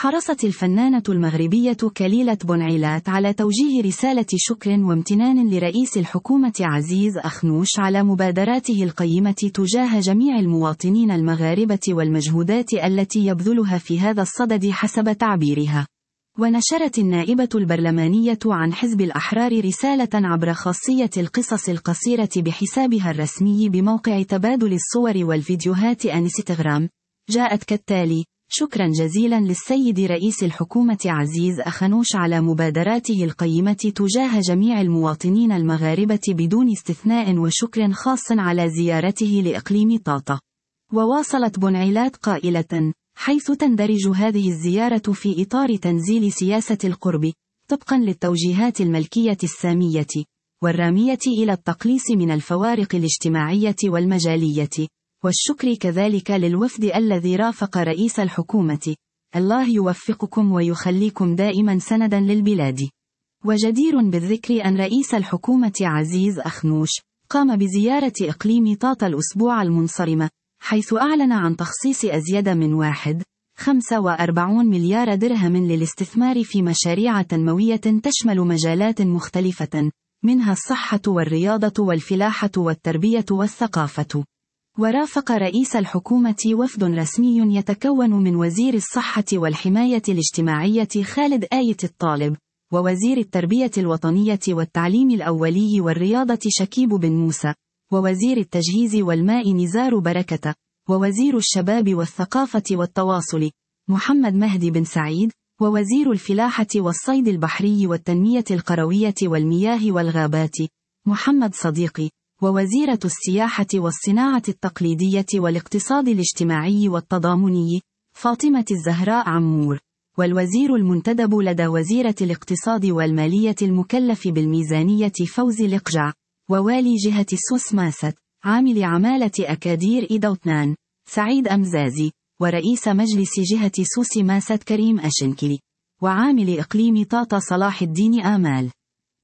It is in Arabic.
حرصت الفنانة المغربية كليلة بونعيلات على توجيه رسالة شكر وامتنان لرئيس الحكومة عزيز أخنوش على مبادراته القيمة تجاه جميع المواطنين المغاربة والمجهودات التي يبذلها في هذا الصدد حسب تعبيرها. ونشرت النائبة البرلمانية عن حزب الأحرار رسالة عبر خاصية القصص القصيرة بحسابها الرسمي بموقع تبادل الصور والفيديوهات انستغرام، جاءت كالتالي: شكرا جزيلا للسيد رئيس الحكومة عزيز أخنوش على مبادراته القيمة تجاه جميع المواطنين المغاربة بدون استثناء، وشكر خاص على زيارته لإقليم طاطا. وواصلت بونعيلات قائلة: حيث تندرج هذه الزيارة في إطار تنزيل سياسة القرب، طبقا للتوجيهات الملكية السامية، والرامية إلى التقليص من الفوارق الاجتماعية والمجالية. والشكر كذلك للوفد الذي رافق رئيس الحكومة. الله يوفقكم ويخليكم دائما سندا للبلاد. وجدير بالذكر أن رئيس الحكومة عزيز أخنوش قام بزيارة إقليم طاطا الأسبوع المنصرم، حيث أعلن عن تخصيص أزيد من 1.45 مليار درهم للاستثمار في مشاريع تنموية تشمل مجالات مختلفة، منها الصحة والرياضة والفلاحة والتربية والثقافة. ورافق رئيس الحكومة وفد رسمي يتكون من وزير الصحة والحماية الاجتماعية خالد آية الطالب، ووزير التربية الوطنية والتعليم الأولي والرياضة شكيب بن موسى، ووزير التجهيز والماء نزار بركة، ووزير الشباب والثقافة والتواصل محمد مهدي بن سعيد، ووزير الفلاحة والصيد البحري والتنمية القروية والمياه والغابات محمد صديقي، ووزيرة السياحة والصناعة التقليدية والاقتصاد الاجتماعي والتضامني فاطمة الزهراء عمور، والوزير المنتدب لدى وزيرة الاقتصاد والمالية المكلف بالميزانية فوزي الإقجع، ووالي جهة سوس ماست عامل عمالة أكادير إيدوتنان سعيد أمزازي، ورئيس مجلس جهة سوس ماست كريم أشنكلي، وعامل إقليم طاطا صلاح الدين آمال.